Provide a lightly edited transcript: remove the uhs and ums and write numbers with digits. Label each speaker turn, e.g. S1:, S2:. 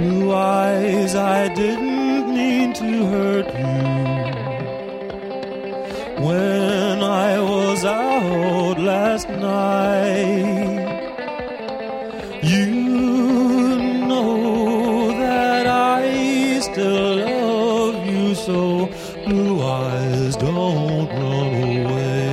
S1: Blue eyes, I didn't mean to hurt you. When I was out last night, you know that I still love you, so blue eyes, don't run away.